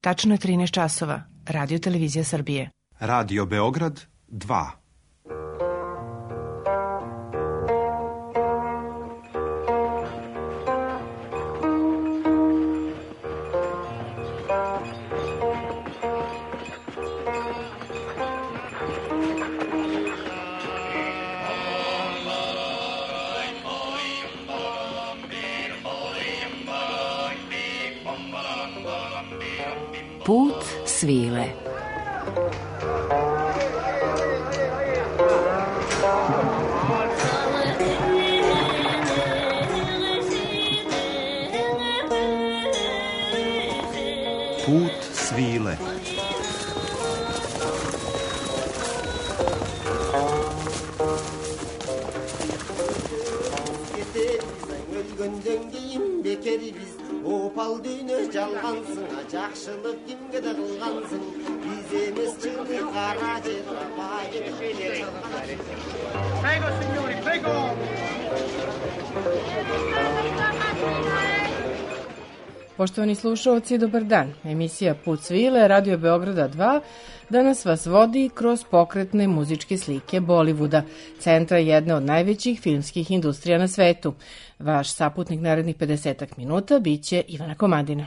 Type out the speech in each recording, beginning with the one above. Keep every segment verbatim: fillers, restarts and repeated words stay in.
Tačno je trinaest časova. Radio Televizija Srbije. Radio Beograd dva. Put svile. Put svile. Opal düğünü çalgansın, жақшылық kimge de kılgansın. Biz emes çıktı kara cera bayır. Prego signori, prego. Poštovani slušalci, dobar dan. Emisija Put svile, Radio Beograda dva, danas vas vodi kroz pokretne muzičke slike Bollywooda, centra jedne od najvećih filmskih industrija na svetu. Vaš saputnik narednih pedesetak minuta biće Ivana Komadina.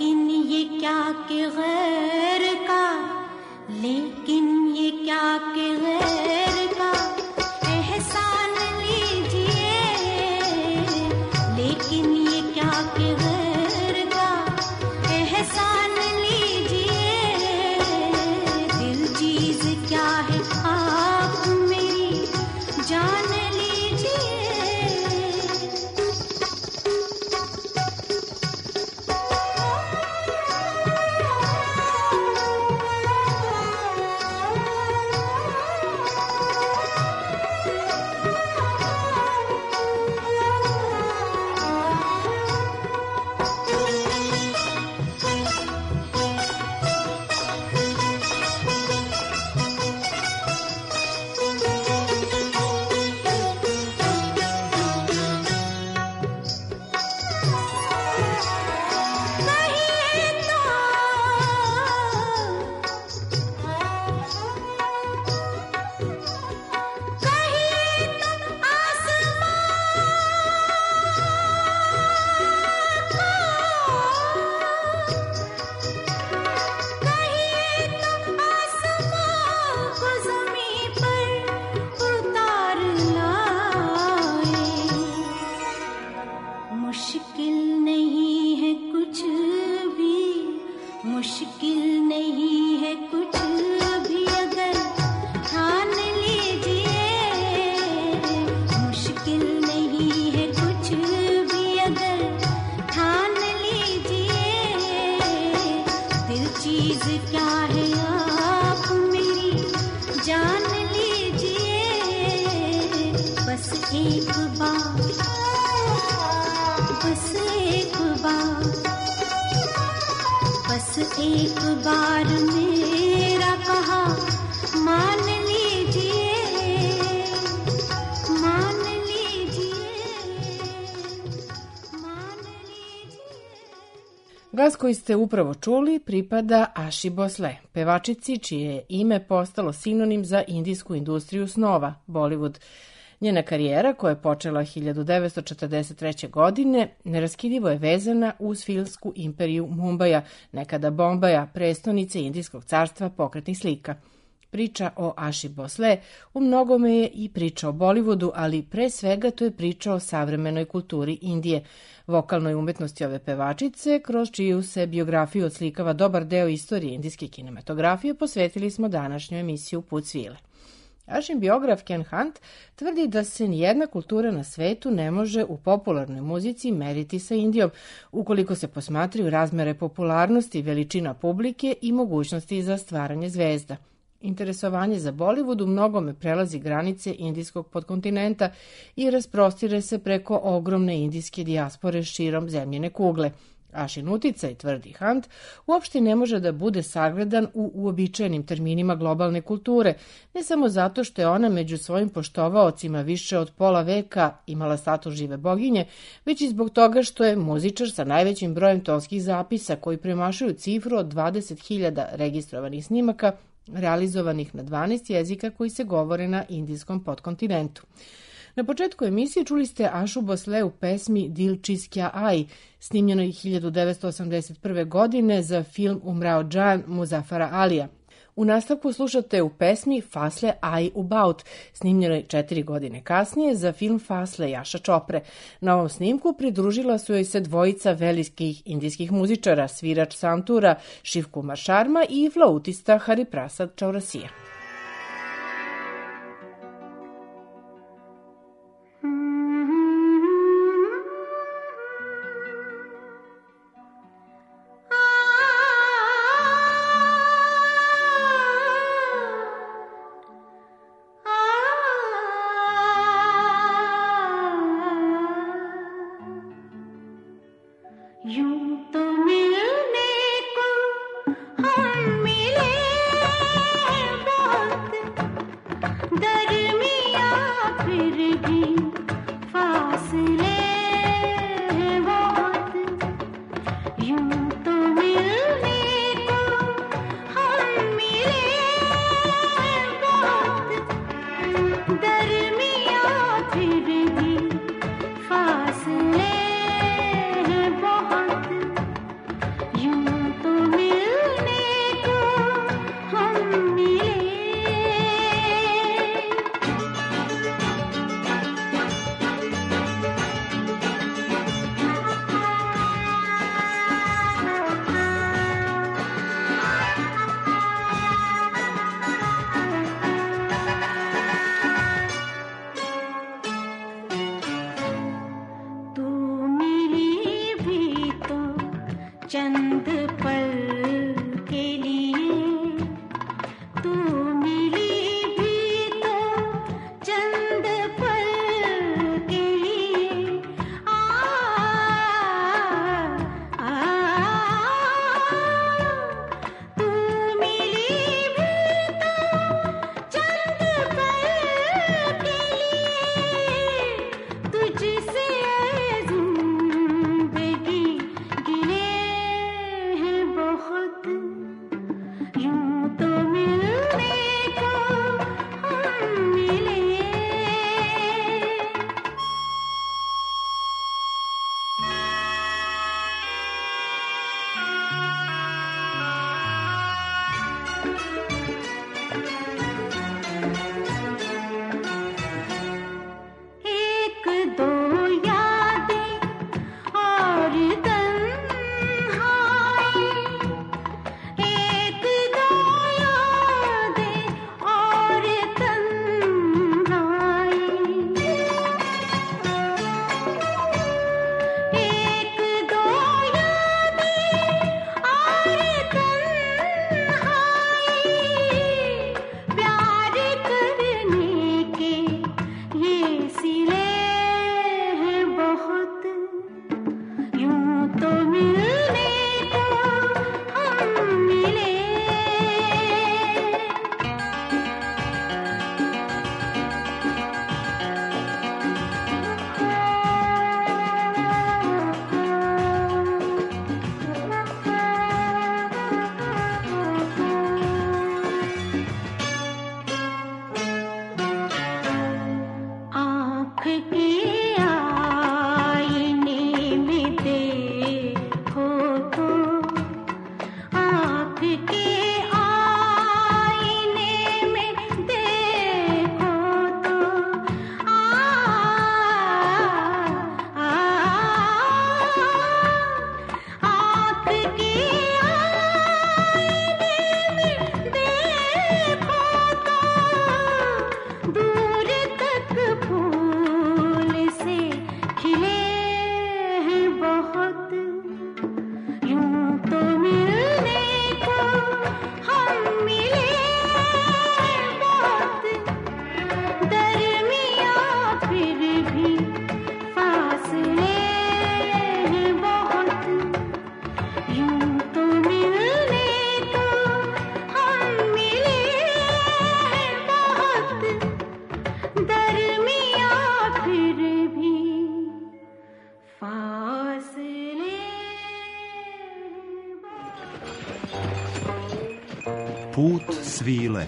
लेकिन ये क्या कि गैर का, लेकिन ये क्या कि गैर का एहसान लीजिए, लेकिन ये क्या कि गैर का एहसान लीजिए। दिल चीज क्या है आप मेरी जान लीजिए। मुश्किल नहीं है कुछ भी, मुश्किल नहीं है कुछ भी अगर ठान लीजिए। मुश्किल नहीं है कुछ भी अगर ठान लीजिए। दिल चीज क्या है आप मेरी जान लीजिए। बस एक बार, बस एक बार, बस एक बार मेरा कहा मान लीजिए, मान लीजिए, मान लीजिए। Glas koji ste upravo čuli pripada Aši Bosle, pevačici čije je ime postalo sinonim za indijsku industriju snova, Bollywood. Njena karijera, koja je počela hiljadu devetsto četrdeset treće. godine, neraskidivo je vezana uz filmsku imperiju Mumbaja, nekada Bombaja, prestonice Indijskog carstva pokretnih slika. Priča o Aši Bosle u mnogome je i priča o Bollywoodu, ali pre svega to je priča o savremenoj kulturi Indije, vokalnoj umetnosti ove pevačice, kroz čiju se biografiju odslikava dobar deo istorije indijske kinematografije, posvetili smo današnju emisiju Put svile. Ašin biograf Ken Hunt tvrdi da se nijedna kultura na svetu ne može u popularnoj muzici meriti sa Indijom, ukoliko se posmatraju razmere popularnosti, veličina publike i mogućnosti za stvaranje zvezda. Interesovanje za Bollywood u mnogome prelazi granice indijskog podkontinenta i rasprostire se preko ogromne indijske dijaspore širom zemljine kugle. Ašin uticaj, tvrdi Hunt, uopšte ne može da bude sagledan u uobičajenim terminima globalne kulture, ne samo zato što je ona među svojim poštovaocima više od pola veka imala status žive boginje, već i zbog toga što je muzičar sa najvećim brojem tonskih zapisa koji premašuju cifru od dvadeset hiljada registrovanih snimaka, realizovanih na dvanaest jezika koji se govore na indijskom podkontinentu. Na početku emisije čuli ste Ašu Bosle u pesmi Dil Čiskja Aj, snimljenoj hiljadu devetsto osamdeset prve. godine za film Umrao Džan Muzafara Alija. U nastavku slušate u pesmi Fasle Aj Ubaut, snimljenoj četiri godine kasnije za film Fasle Jaša Čopre. Na ovom snimku pridružila su joj se dvojica velikih indijskih muzičara, svirač santura Shiv Kumar Sharma i flautista Hariprasad Chaurasia. मिले बहुत Put svile.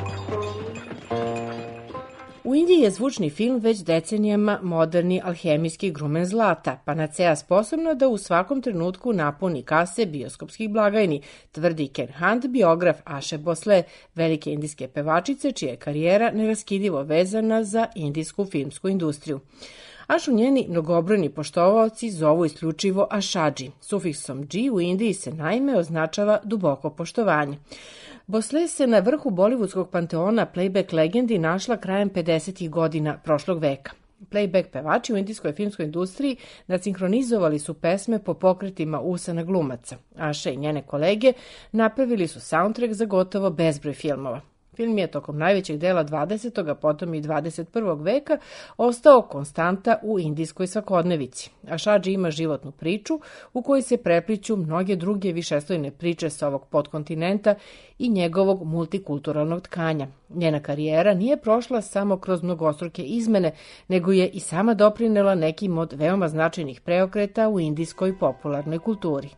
U Indiji je zvučni film već decenijama moderni alhemijski grumen zlata, panacea sposobna da u svakom trenutku napuni kase bioskopskih blagajni, tvrdi Ken Hunt, biograf Aše Bosle, velike indijske pevačice čija je karijera neraskidivo vezana za indijsku filmsku industriju. Ašu njeni mnogobrojni poštovaoci zovu isključivo Ašadži. Sufiksom dži u Indiji se naime označava duboko poštovanje. Bosle se na vrhu bolivudskog panteona playback legendi našla krajem pedesetih godina prošlog veka. Playback pevači u indijskoj filmskoj industriji nasinhronizovali su pesme po pokretima usana glumaca. Aša i njene kolege napravili su soundtrack za gotovo bezbroj filmova. Film je tokom najvećeg dela dvadesetog a potom i dvadeset prvog veka ostao konstanta u indijskoj svakodnevici. Ašadži ima životnu priču u kojoj se prepliću mnoge druge višeslojne priče sa ovog podkontinenta i njegovog multikulturalnog tkanja. Njena karijera nije prošla samo kroz mnogostruke izmene, nego je i sama doprinela nekim od veoma značajnih preokreta u indijskoj popularnoj kulturi.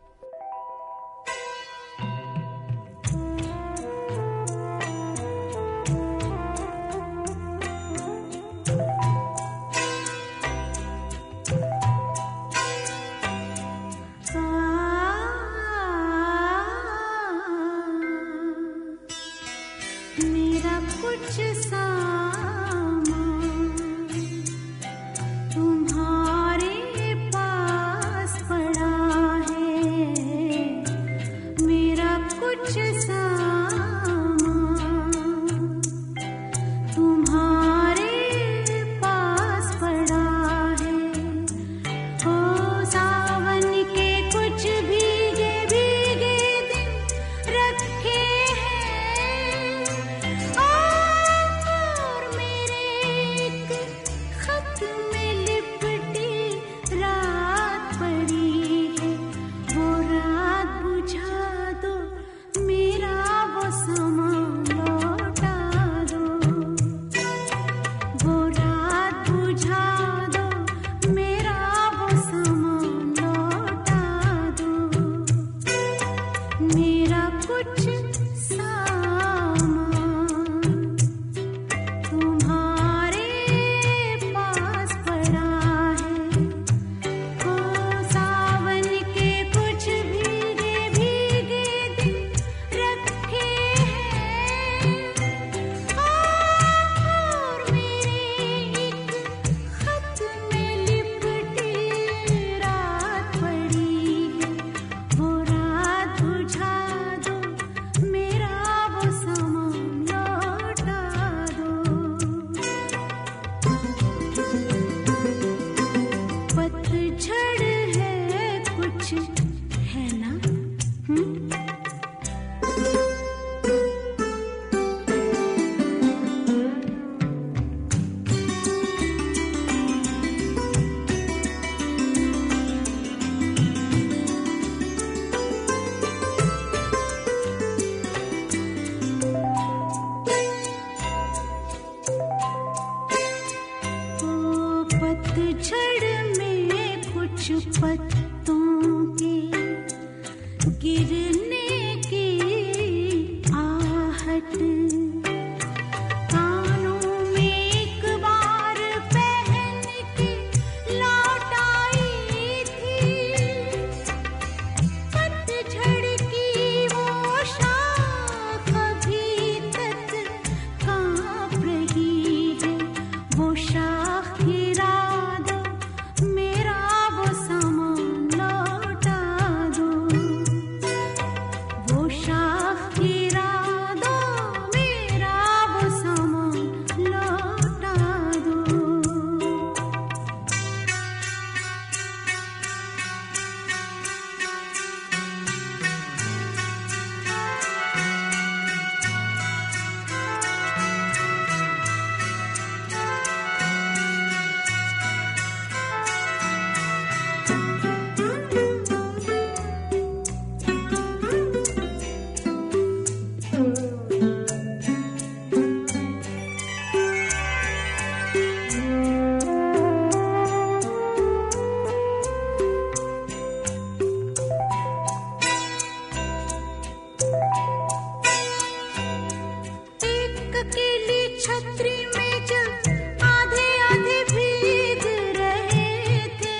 छतरी में जब आधे आधे भीग रहे थे,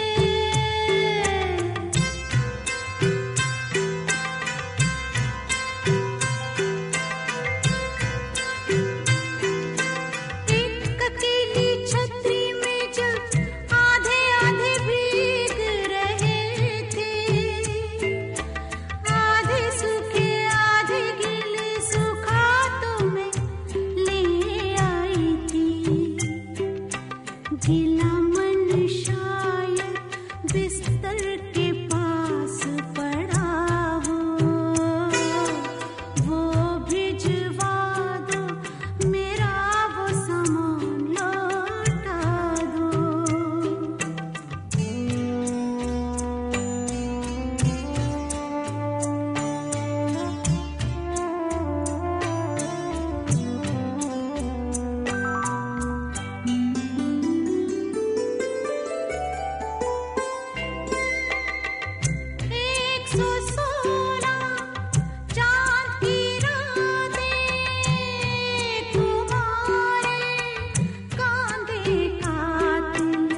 एक अकेली छतरी में जब आधे आधे भीग रहे थे, आधे सूखे आधे गीले, सूखा तो मैं ले आई थी। गीला मन शायद बिस्तर के पास पड़ा हो, वो भिजवा दो, मेरा वो सामान लौटा दो। एक सौ सोलह चांद की रातें तुम्हारे कांधे कातिल,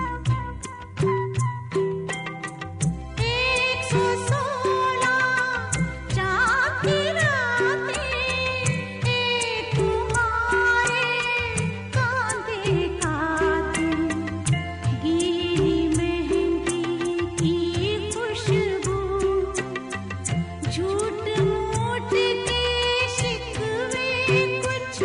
एक सौ सोलह चांद की रातें तुम्हारे कांधे कातिल, गीली मेहंदी की खुशबू, झूठ मूठ के शिकवे कुछ,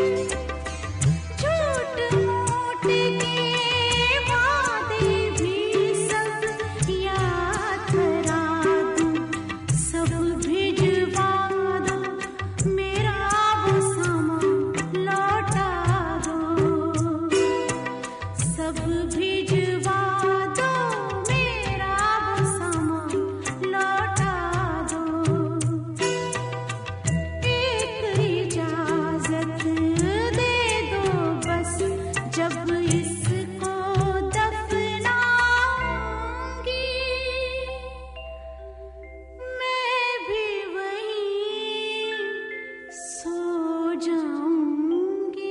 झूठ मूठ के वादे भी सब याद करा दूं, सब भिजवा दो, मेरा वो सामान लौटा दो, सब भिजवा दो, मेरा वो सामान लौटा दो। एक इजाजत दे दो बस, जब इसको दफनाऊंगी, मैं भी वहीं सो जाऊंगी,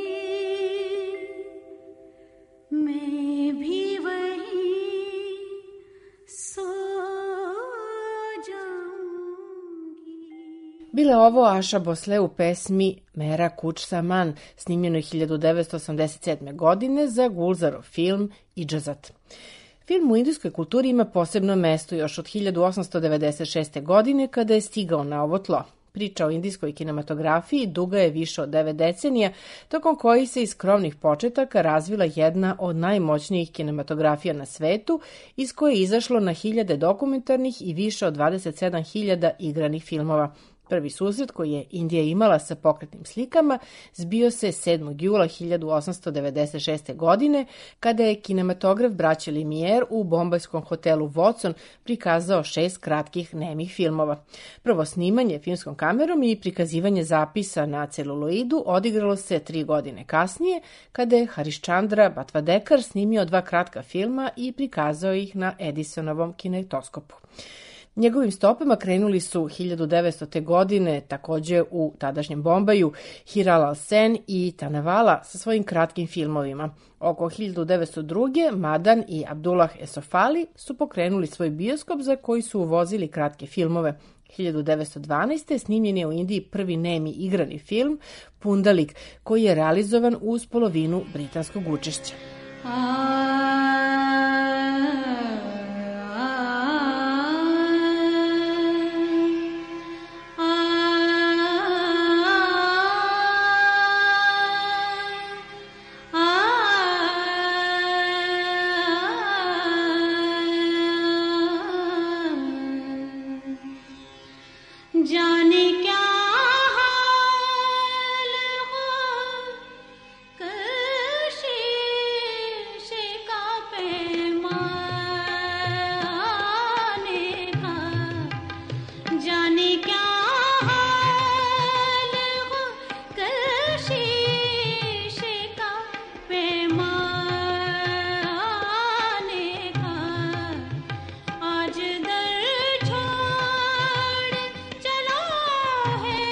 मैं भी वहीं सो जाऊंगी। Bila je ovo Aša Bosle u pesmi Mera Kuč Saman, snimljenoj hiljadu devetsto osamdeset sedme. godine za Gulzarov film Idžazat. Film u indijskoj kulturi ima posebno mesto još od hiljadu osamsto devedeset šeste. godine kada je stigao na ovo tlo. Priča o indijskoj kinematografiji duga je više od devet decenija, tokom kojih se iz skromnih početaka razvila jedna od najmoćnijih kinematografija na svetu, iz koje je izašlo na hiljade dokumentarnih i više od dvadeset sedam hiljada igranih filmova. Prvi susret koji je Indija imala sa pokretnim slikama zbio se sedmog jula hiljadu osamsto devedeset šeste. godine, kada je kinematograf braće Lumière u bombajskom hotelu Watson prikazao šest kratkih nemih filmova. Prvo snimanje filmskom kamerom i prikazivanje zapisa na celuloidu odigralo se tri godine kasnije, kada je Harishchandra Bhatvadekar snimio dva kratka filma i prikazao ih na Edisonovom kinetoskopu. Njegovim stopama krenuli su hiljadu devetstote. godine takođe u tadašnjem Bombaju Hiral Sen i Tanavala sa svojim kratkim filmovima. Oko hiljadu devetsto druge. Madan i Abdullah Esofali su pokrenuli svoj bioskop za koji su uvozili kratke filmove. hiljadu devetsto dvanaeste. snimljen je u Indiji prvi nemi igrani film Pundalik, koji je realizovan uz polovinu britanskog učešća. जाने क्या हाल हो कशिश का पैमाने का, जाने क्या हाल हो कशिश का पैमाने का, आज दर छोड़ चला है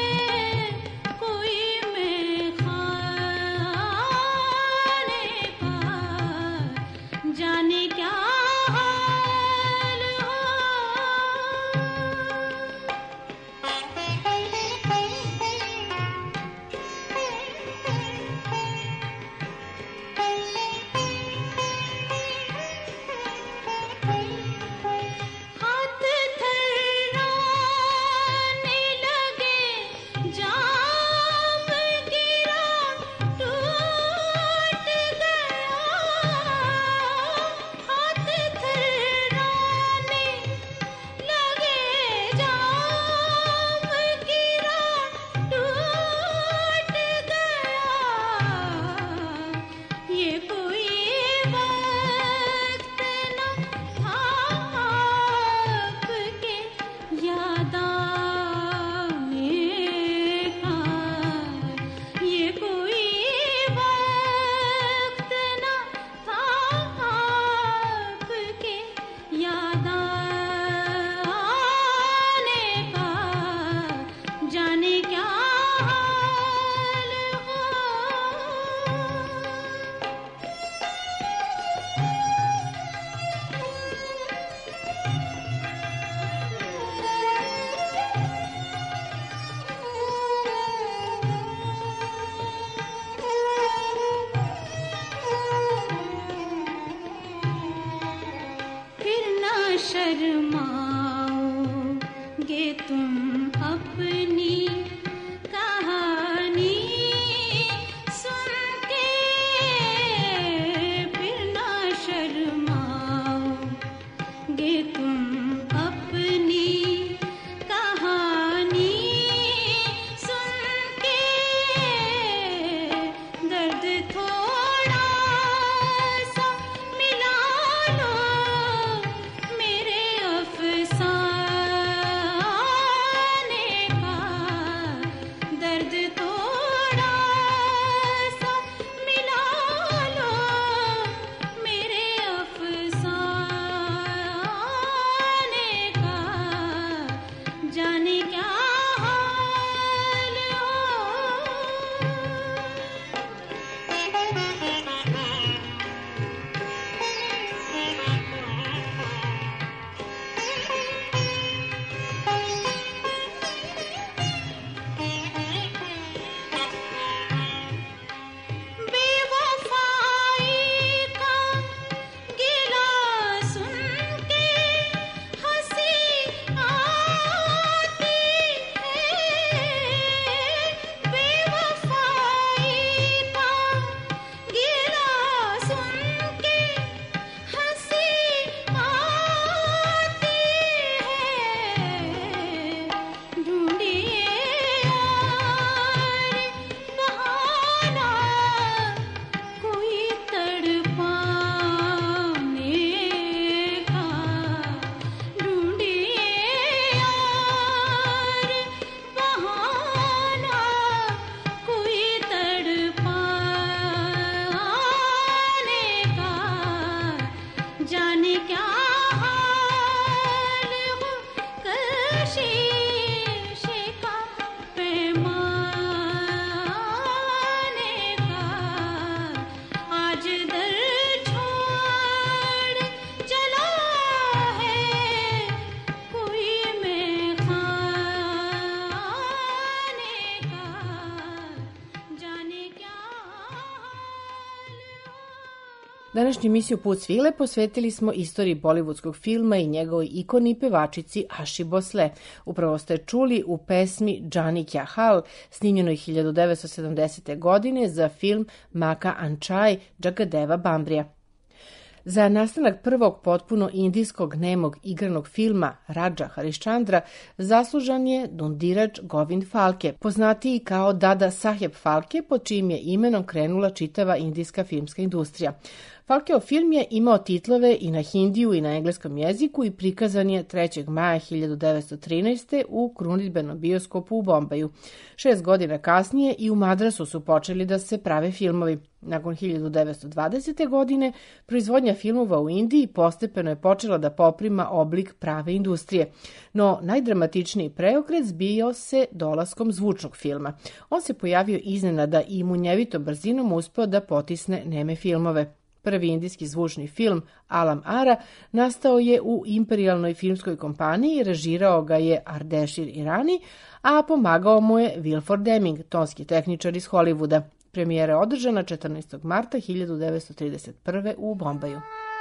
Današnju emisiju Put svile posvetili smo istoriji bollywoodskog filma i njegovoj ikoni i pevačici Aši Bosle. Upravo ste čuli u pesmi Jani Kya Hal, snimljenoj hiljadu devetsto sedamdesete. godine za film Maka Anchai Jagadeva Bambrija. Za nastanak prvog potpuno indijskog nemog igranog filma Raja Harishchandra zaslužan je Dhundiraj Govind Falke, poznatiji kao Dada Saheb Falke, pod čijim je imenom krenula čitava indijska filmska industrija. Falkeov film je imao titlove i na hindiju i na engleskom jeziku i prikazan je trećeg maja hiljadu devetsto trinaeste. u krunidbenom bioskopu u Bombaju. Šest godina kasnije i u Madrasu su počeli da se prave filmovi. Nakon hiljadu devetsto dvadesete. godine proizvodnja filmova u Indiji postepeno je počela da poprima oblik prave industrije. No najdramatičniji preokret zbio se dolaskom zvučnog filma. On se pojavio iznenada i munjevitom brzinom uspeo da potisne neme filmove. Prvi indijski zvučni film, Alam Ara, nastao je u Imperialnoj filmskoj kompaniji, režirao ga je Ardeshir Irani, a pomagao mu je Wilford Deming, tonski tehničar iz Hollywooda. Premijera je održana četrnaestog marta hiljadu devetsto trideset prve. u Bombaju.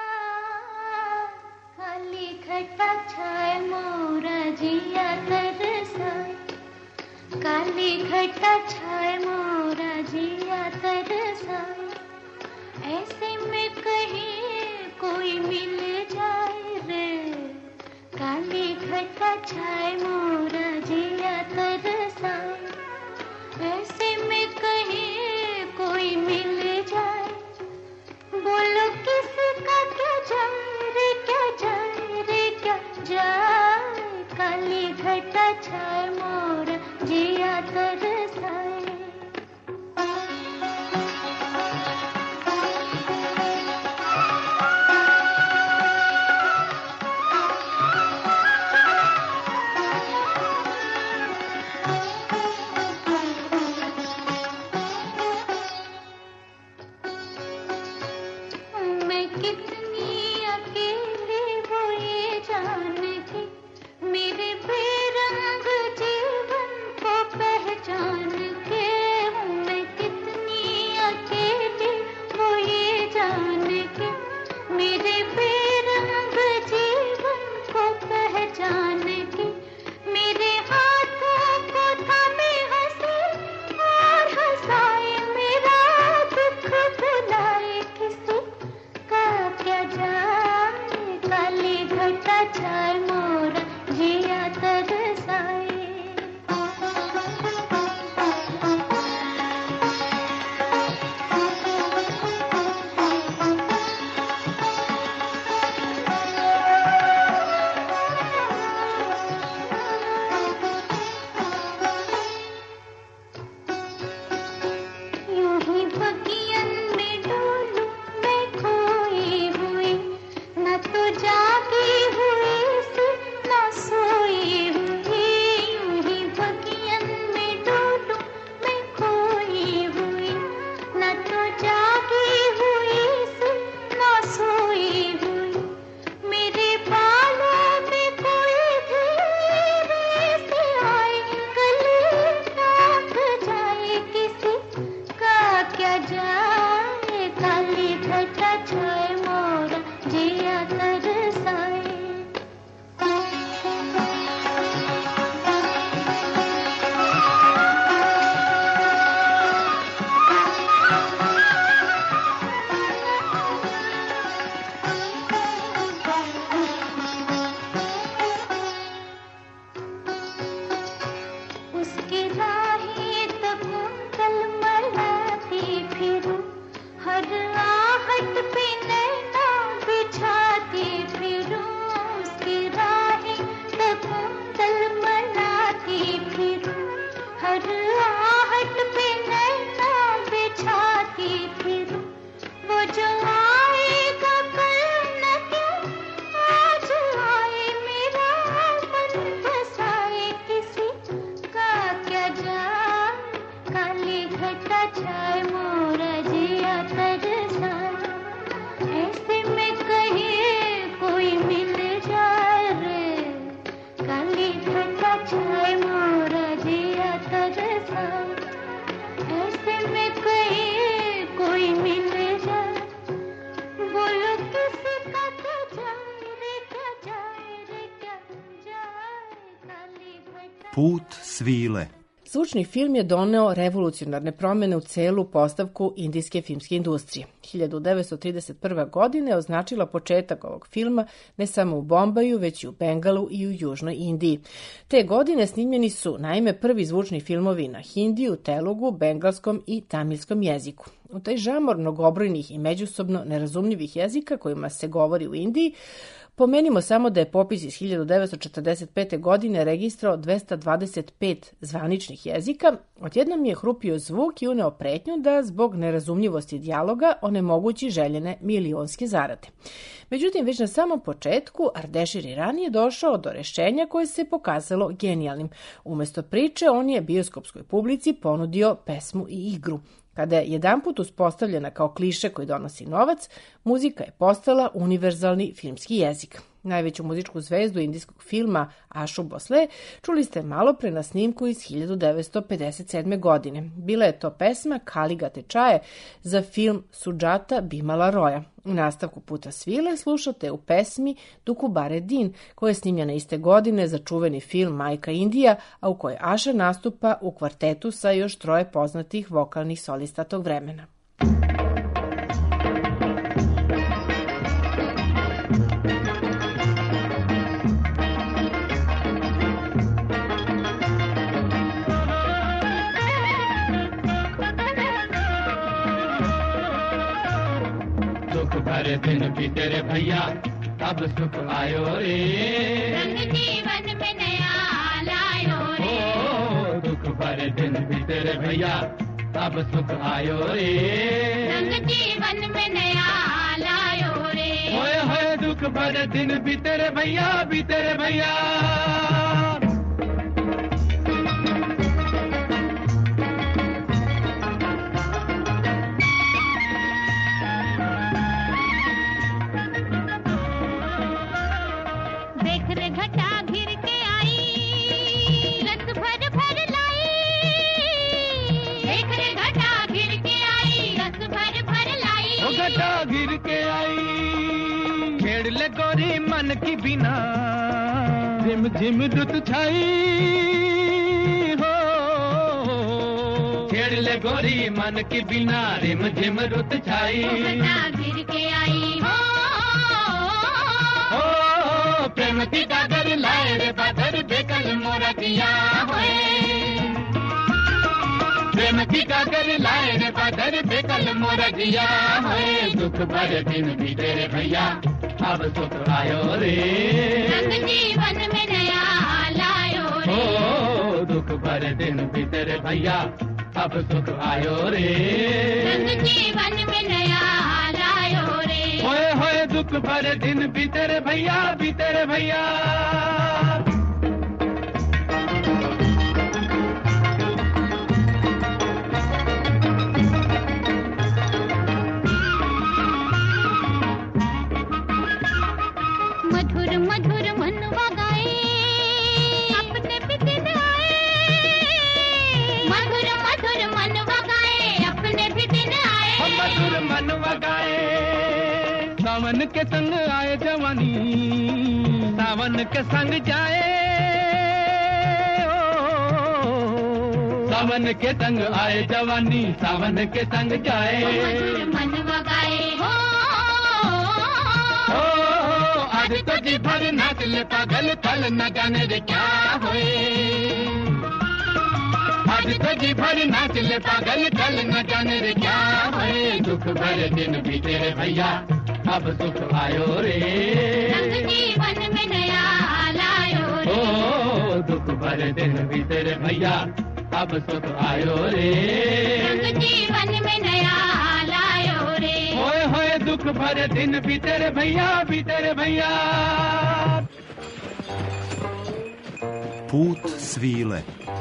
ऐसे में कहीं कोई मिल जाए रे, काली घटा छाए मोरा जिया तरसाए। ऐसे में कहीं कोई मिल जाए, बोलो किसका क्या जाए रे, क्या जाए रे, क्या जाए। काली घटा छाए मोरा जिया तरसाए। Put svile. Zvučni film je doneo revolucionarne promjene u celu postavku indijske filmske industrije. hiljadu devetsto trideset prve. godine je označila početak ovog filma ne samo u Bombaju, već i u Bengalu i u Južnoj Indiji. Te godine snimljeni su naime prvi zvučni filmovi na hindiju, telugu, bengalskom i tamilskom jeziku. U taj žamor mnogobrojnih i međusobno nerazumljivih jezika kojima se govori u Indiji, pomenimo samo da je popis iz hiljadu devetsto četrdeset pete. godine registrao dvesta dvadeset pet zvaničnih jezika, odjednom je hrupio zvuk i uneo pretnju da zbog nerazumljivosti dijaloga onemogući željene milionske zarade. Međutim, već na samom početku Ardeshir Irani je došao do rešenja koje se pokazalo genijalnim. Umesto priče, on je bioskopskoj publici ponudio pesmu i igru. Kada je jedanput uspostavljena kao kliše koji donosi novac, muzika je postala univerzalni filmski jezik. Najveću muzičku zvezdu indijskog filma Ašu Bosle čuli ste malo pre na snimku iz hiljadu devetsto pedeset sedme. godine. Bila je to pesma Kaliga Tečaje za film Sudžata Bimala Roya. U nastavku Puta svile slušate u pesmi Dukubare Din, koja je snimljena iste godine za čuveni film Majka Indija, a u kojoj Aša nastupa u kvartetu sa još troje poznatih vokalnih solista tog vremena. भरे दिन भी तेरे भैया अब सुख आयो रे रंग जीवन में नया लायो रे ओ दुख भरे दिन भी तेरे भैया अब सुख आयो रे रंग जीवन में नया लायो रे होए होए दुख भरे दिन भी तेरे भैया भी तेरे भैया गिर के आई खेड़ ले गोरी मन की बिना झिम झिम रुत छाई हो खेड़ ले गोरी मन की बिना रिम झिम रुत छाई गिर के आई हो हो प्रेम की डागर लाए रे बादर बेकल मोरा किया होए प्रेम की काकर लाए रे बादर बेकल मोरा जिया है दुख भरे दिन भी तेरे भैया अब सुख आयो रे रंग जीवन में नया लायो रे ओ दुख भरे दिन भी तेरे भैया अब सुख आयो रे रंग जीवन में नया लायो रे होए होए दुख भरे दिन भी तेरे भैया भी तेरे भैया सावन के संग आए जवानी सावन के संग जाए सावन के संग आए जवानी सावन के संग जाए मन वगाए हो आज तो जी भर नाच ले पागल फल न जाने रे क्या होए आज तो जी भर नाच ले पागल फल न जाने रे क्या होए दुख भरे दिन भी तेरे भैया अब सुख आयो रे रंग जीवन में नया लायो रे ओ दुख भरे दिन भी तेरे भैया अब सुख आयो रे रंग जीवन में नया लायो रे होए होए दुख भरे दिन भी तेरे भैया भी तेरे भैया Put svile.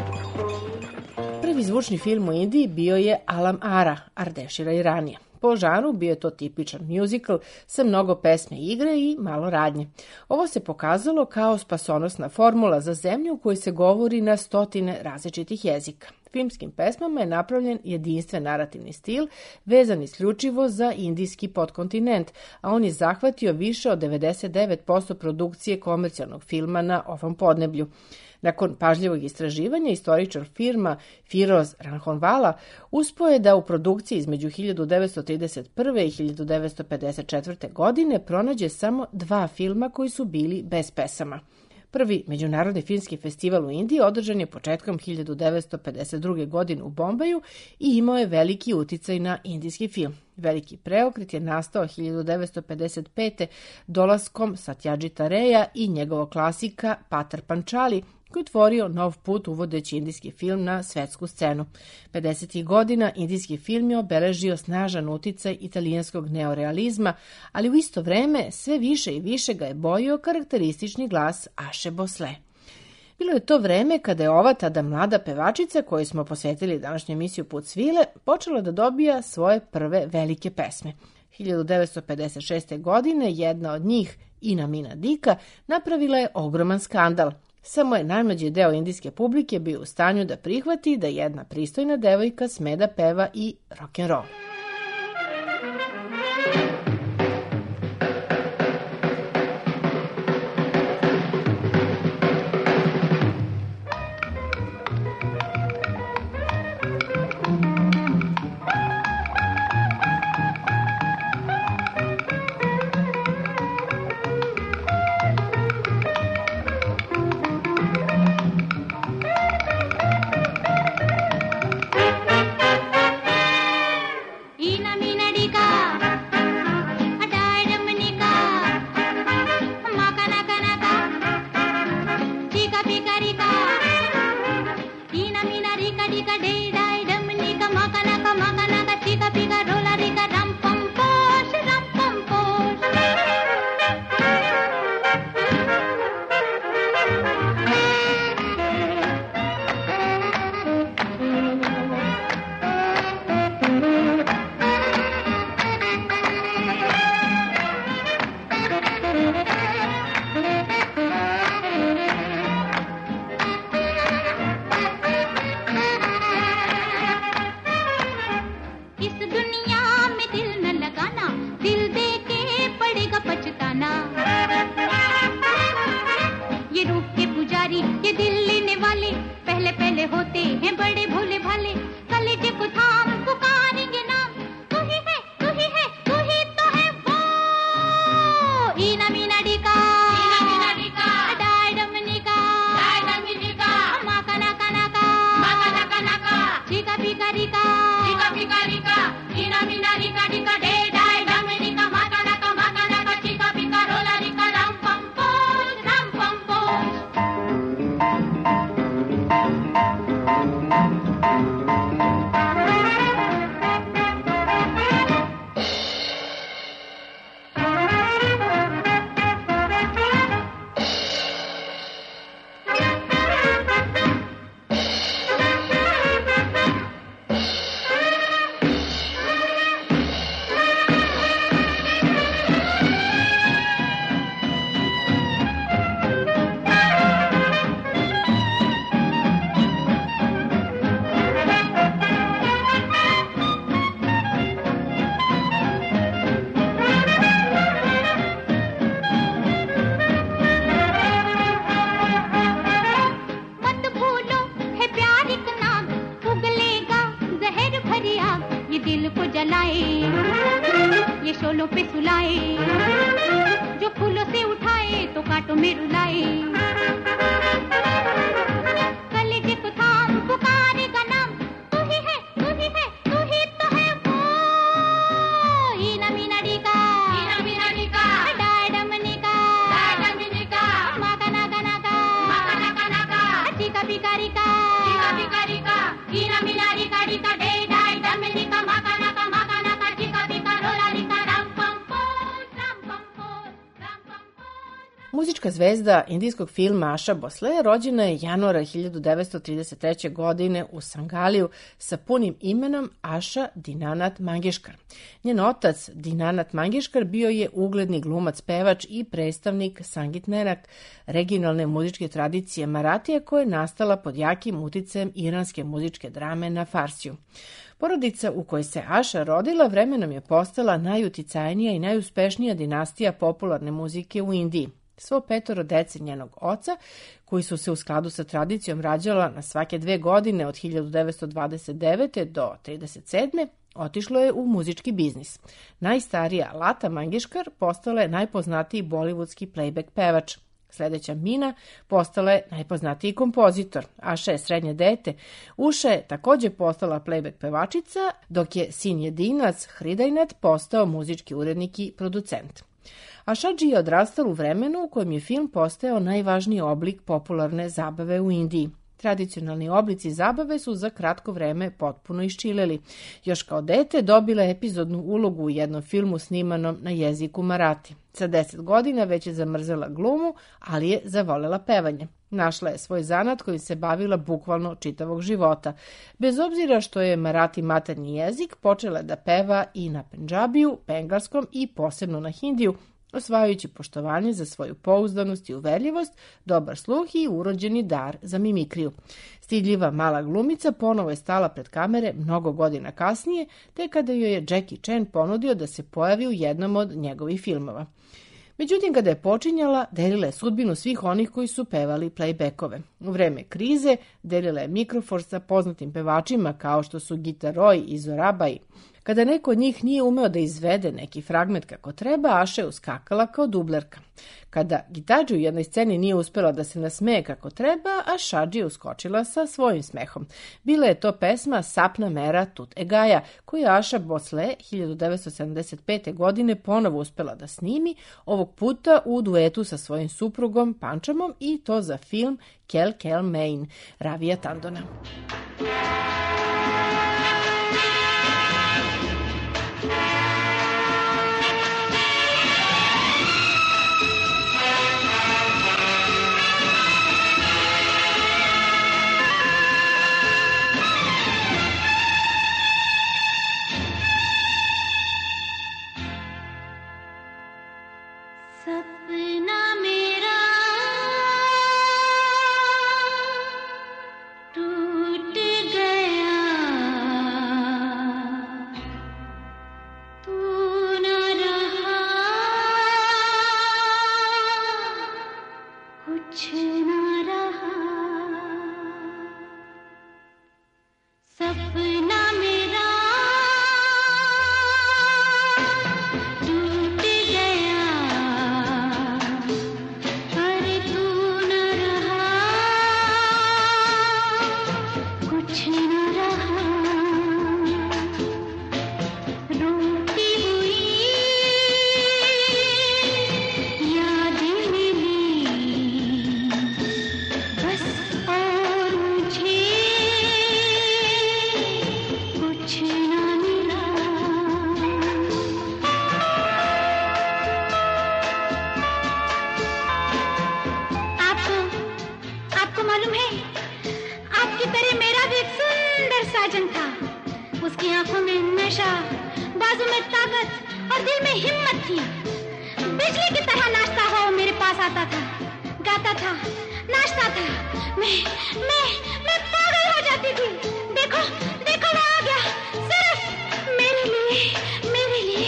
Prvi zvučni film u Indiji bio je Alam Ara, Ardeshira Iranija. Po žanru bio je to tipičan musical sa mnogo pesme i igre i malo radnje. Ovo se pokazalo kao spasonosna formula za zemlju u kojoj se govori na stotine različitih jezika. filmskim pesmama je napravljen jedinstven narativni stil, vezan isključivo za indijski podkontinent, a on je zahvatio više od devedeset devet posto produkcije komercijalnog filma na ovom podneblju. Nakon pažljivog istraživanja, istoričar firma Firoz Ranhonvala uspeo je da u produkciji između hiljadu devetsto trideset prve. i hiljadu devetsto pedeset četvrte. godine pronađe samo dva filma koji su bili bez pesama. Prvi međunarodni filmski festival u Indiji održan je početkom hiljadu devetsto pedeset druge. godine u Bombaju i imao je veliki uticaj na indijski film. Veliki preokret je nastao hiljadu devetsto pedeset pete. dolaskom Satyajita Raya i njegovog klasika Patar Panchali, koji je otvorio nov put uvodeći indijski film na svetsku scenu. pedesetih godina indijski film je obeležio snažan uticaj italijanskog neorealizma, ali u isto vreme sve više i više ga je bojio karakteristični glas Aše Bosle. Bilo je to vreme kada je ova tada mlada pevačica, koju smo posvetili današnju emisiju Put svile, počela da dobija svoje prve velike pesme. hiljadu devetsto pedeset šeste. godine jedna od njih, Ina Mina Dika, napravila je ogroman skandal. Samo je najmlađi deo indijske publike bio u stanju da prihvati da jedna pristojna devojka sme da peva i rock'n'roll. Muzička zvezda indijskog filma Aša Bosle rođena je januara hiljadu devetsto trideset treće. godine u Sangaliju sa punim imenom Aša Dinanath Mangeshkar. Njen otac Dinanath Mangeshkar bio je ugledni glumac, pevač i predstavnik Sangit Nanak, regionalne muzičke tradicije Maratija koja je nastala pod jakim uticajem iranske muzičke drame na farsiju. Porodica u kojoj se Aša rodila vremenom je postala najuticajnija i najuspešnija dinastija popularne muzike u Indiji. Svo petoro dece njenog oca, koji su se u skladu sa tradicijom rađala na svake dve godine od hiljadu devetsto dvadeset devete. do trideset sedme. otišlo je u muzički biznis. Najstarija Lata Mangeshkar postala je najpoznatiji bollywoodski playback pevač. Sledeća Mina postala je najpoznatiji kompozitor. Aša je srednje dete. Uša je takođe postala playback pevačica, dok je sin jedinac Hridaynath postao muzički urednik i producent. Ašadži je odrastala u vremenu u kojem je film postao najvažniji oblik popularne zabave u Indiji. Tradicionalni oblici zabave su za kratko vreme potpuno iščileli. Još kao dete dobila je epizodnu ulogu u jednom filmu snimanom na jeziku Marati. Sa deset godina već je zamrzela glumu, ali je zavolela pevanje. Našla je svoj zanat kojim se bavila bukvalno čitavog života. Bez obzira što je Marati maternji jezik, počela je da peva i na pendžabiju, bengalskom i posebno na hindiju, osvajajući poštovanje za svoju pouzdanost i uverljivost, dobar sluh i urođeni dar za mimikriju. Stidljiva mala glumica ponovo je stala pred kamere mnogo godina kasnije, te kada joj je Jackie Chan ponudio da se pojavi u jednom od njegovih filmova. Međutim, kada je počinjala, delila je sudbinu svih onih koji su pevali playbackove. U vreme krize delila je mikrofon sa poznatim pevačima kao što su Gita Roy i Zorabai. Kada neko od njih nije umeo da izvede neki fragment kako treba, Aša je uskakala kao dublerka. Kada Gitađi u jednoj sceni nije uspela da se nasmeje kako treba, Ašadži je uskočila sa svojim smehom. Bila je to pesma Sapna Mera Tut Egaja, koju Aša Bosle hiljadu devetsto sedamdeset pete. godine ponovo uspela da snimi, ovog puta u duetu sa svojim suprugom Pančamom i to za film Kel Kel Main, Ravija Tandona. सपना मेरा टूट गया, तू न रहा, कुछ न रहा। सपना मेरा टूट गया, पर तू न रहा, कुछ न रहा। रोती हुई यादें मिली बस, और मुझे कुछ न मिला। आपको आपको मालूम है, आपकी तरह मेरा भी एक सुंदर साजन था। उसकी आंखों में नशा, बाजू में ताकत और दिल में हिम्मत थी। बिजली की तरह नाचता हुआ वो मेरे पास आता था, गाता था, नाचता था। मैं मैं मैं पागल हो जाती थी। देखो देखो वो आ गया, सिर्फ मेरे लिए, मेरे लिए।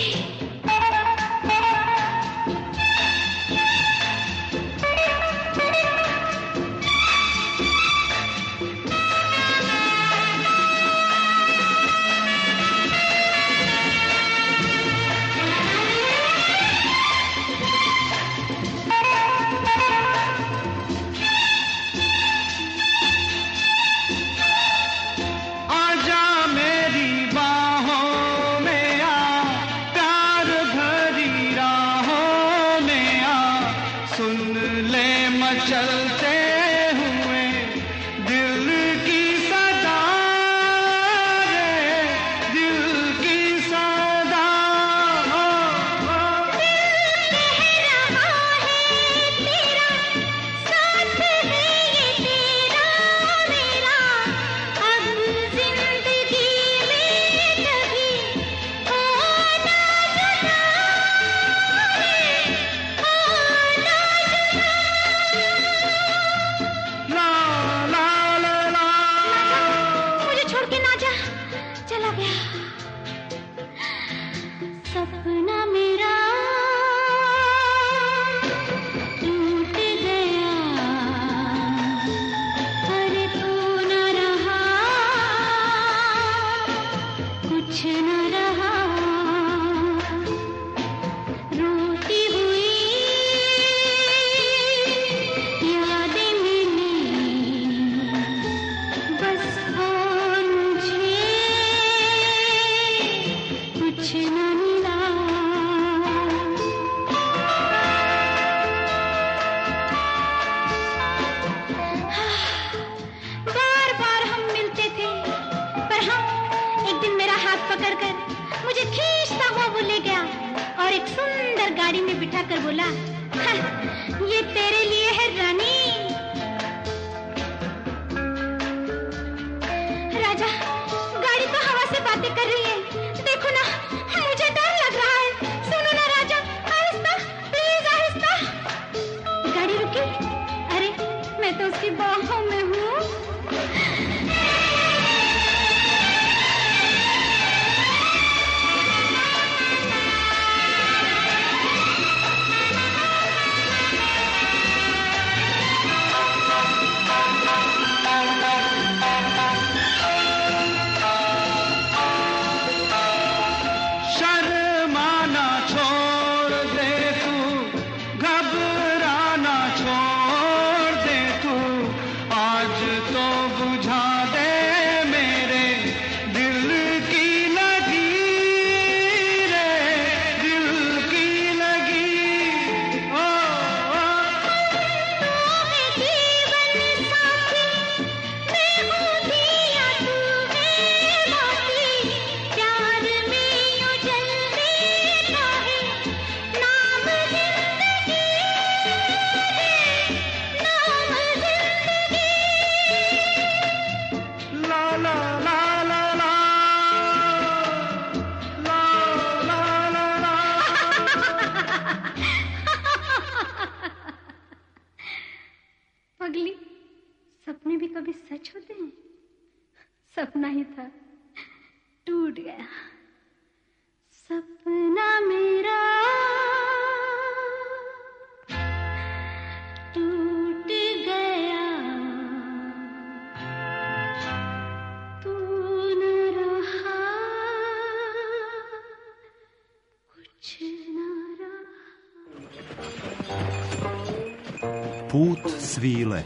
न रहा रोती हुई यादें मिली बस और मुझे कुछ न मिला बार बार हम मिलते थे पर हाँ एक दिन मेरा हाथ पकड़कर मुझे खींचता हुआ वो ले गया और एक सुंदर गाड़ी में बिठाकर बोला हाँ, ये तेरे लिए है रानी राजा गाड़ी तो हवा से बातें कर रही है देखो ना मुझे डर लग रहा है सुनो ना राजा आहिस्ता प्लीज आहिस्ता गाड़ी रुकी अरे मैं तो उसकी बाहों में हूँ शर्माना छोड़ दे तू घबराना छोड़ दे तू आज तो बुझा दे मेरे दिल की लगी रे दिल की लगी ओ, ओ। तू है जीवन साथी मैं हूँ दिया तू है बाती प्यार में यूं जल देता है नाम जिंदगी है नाम जिंदगी ला ला ला ला ला ला ला ला ला पगली सपने भी कभी सच होते हैं सपना ही था टूट गया सपना मेरा टूट गया तू न रहा कुछ न रहा Put svile.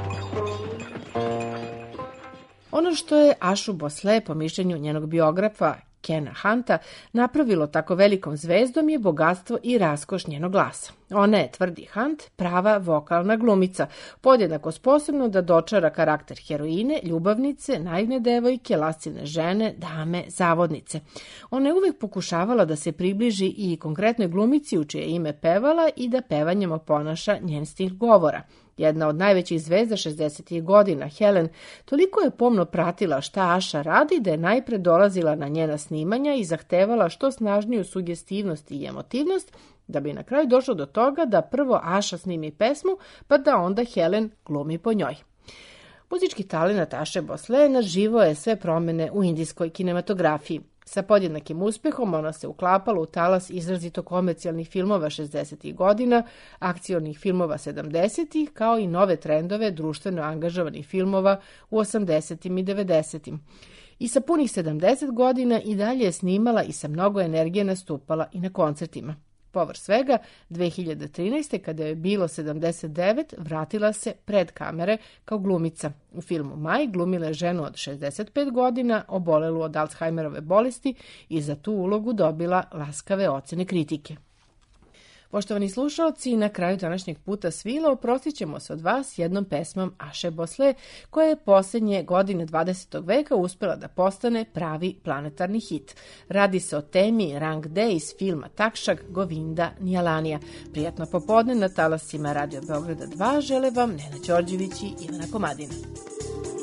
Ono što je Ašu Bosle, po mišljenju njenog biografa Kena Hunta, napravilo tako velikom zvezdom je bogatstvo i raskoš njenog glasa. Ona je, tvrdi Hunt, prava vokalna glumica, podjednako sposobno da dočara karakter heroine, ljubavnice, naivne devojke, lascivne žene, dame, zavodnice. Ona je uvek pokušavala da se približi i konkretnoj glumici u čije ime pevala i da pevanjem oponaša njen stil govora. Jedna od najvećih zvezda šezdesetih godina, Helen, toliko je pomno pratila šta Aša radi da je najpre dolazila na njena snimanja i zahtevala što snažniju sugestivnost i emotivnost, da bi na kraju došlo do toga da prvo Aša snimi pesmu, pa da onda Helen glumi po njoj. Muzički talenat Aše Bosle naživo je sve promene u indijskoj kinematografiji. Sa podjednakim uspehom ona se uklapala u talas izrazito komercijalnih filmova šezdesetih godina, akcionih filmova sedamdesetih, kao i nove trendove društveno angažovanih filmova u osamdesetim i devedesetim. I sa punih sedamdeset godina i dalje je snimala i sa mnogo energije nastupala i na koncertima. Povrh svega, dve hiljade trinaeste. kada je bilo sedamdeset devet, vratila se pred kamere kao glumica. U filmu Maj glumila je ženu od šezdeset pet godina, obolelu od Alzheimerove bolesti i za tu ulogu dobila laskave ocene kritike. Poštovani slušalci, na kraju današnjeg puta svila oprostit ćemo se od vas jednom pesmom Aše Bosle, koja je posljednje godine dvadesetog veka uspjela da postane pravi planetarni hit. Radi se o temi Rang De iz filma Takšak Govinda Nijalanija. Prijatno popodne na talasima Radio Beograda dva žele vam Nena Đorđević i Ivana Komadina.